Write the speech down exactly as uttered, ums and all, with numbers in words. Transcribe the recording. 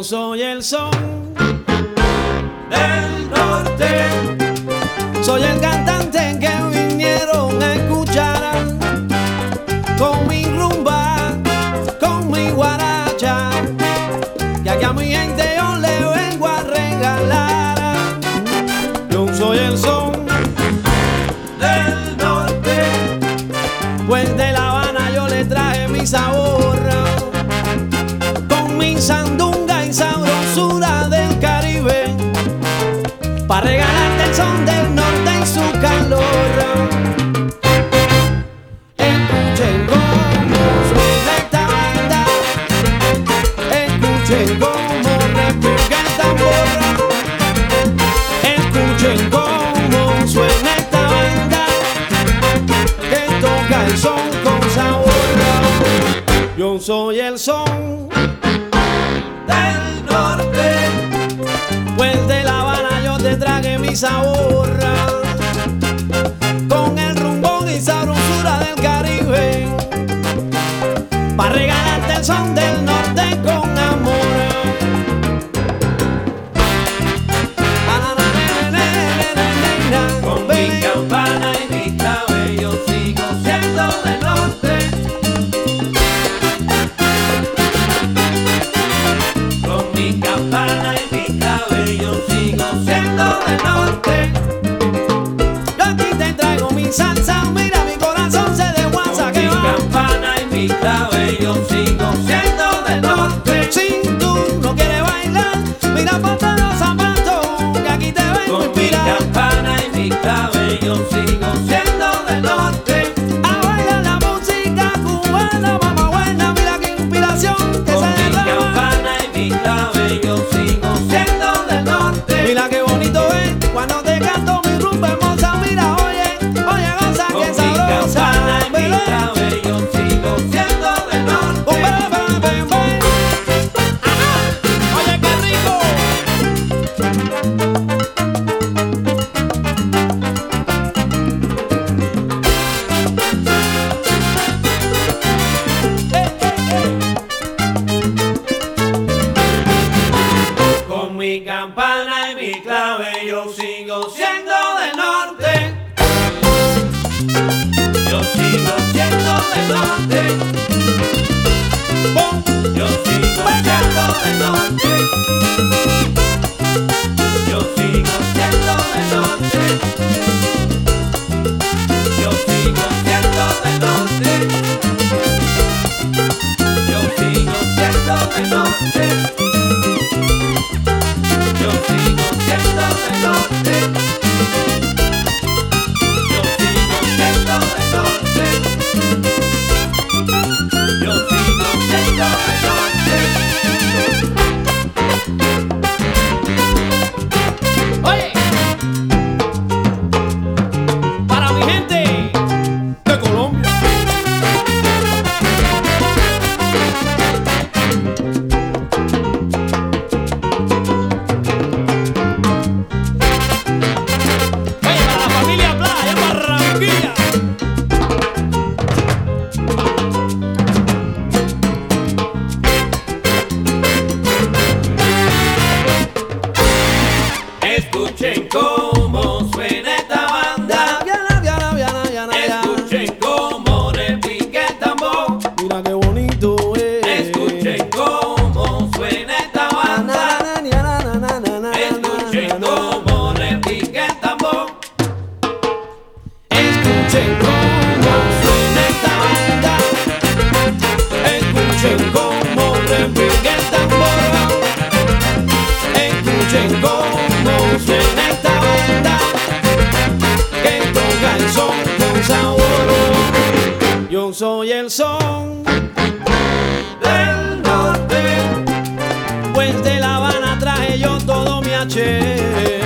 soy el son del norte, soy el cantante que vinieron a escuchar con mi rumba, con mi guaracha, que aquí a mi gente yo le vengo a regalar. Yo soy el son del norte, pues de La Habana yo le traje mi sabor, con mi sandunga y sabrosura del Caribe, pa' regalarte el son del norte y su calor. Escuchen cómo suena esta banda, escuchen cómo repica el tambor, escuchen cómo suena esta banda que toca el son con sabor. Yo soy el son del norte, pues de La Habana yo te traje mi sabor, con el rumbón y sabrosura del Caribe, pa' regalarte el son del norte con amor. Con mi campana y mi clave yo sigo siendo del norte. Con mi campana y mi clave yo sigo siendo del norte. Yo aquí te traigo mi salsa, mira mi corazón se desguaza. Con Que mi va, campana y mi clave yo sigo siendo del norte. si tú no quieres bailar, mira ponte los zapatos, que aquí te vengo a Con mi inspirar. campana y mi clave yo sigo siendo del norte. A bailar la música cubana, mamá buena, mira qué inspiración que Con se mi derrama. campana y mi clave yo sigo siendo del norte. Mira qué bonito es cuando te canto mi rumba hermosa, mira, oye, oye, goza Con que mi sabrosa. campana y mi Belén. clave yo sigo siendo del Un norte. bebé, bebé, bebé. Ajá. Oye, qué rico. Eh, eh, eh. Con mi campana y mi clave yo sigo siendo del norte. Yo sigo siendo del norte. Bom. Yo sigo siendo del norte. Yo sigo siendo del norte. Yo sigo siendo del norte. Yo sigo siendo del norte. Yo sigo siendo del norte. Yo sigo siendo del norte. Yo sigo siendo del norte. Oye, para mi gente de Colombia. Oye, para la familia Playa en Barranquilla. Escuchen cómo suena esta banda. Viana, viana, viana, viana, viana. Escuchen cómo repica el tambor. Mira qué bonito es. Escuchen cómo suena esta banda. Escuchen cómo repica el tambor. Escuchen cómo suena esta banda, escuchen cómo repica el tambor, escuchen cómo suena esta banda que toca el son con sabor. Yo soy el son del norte, pues de La Habana traje yo todo mi H.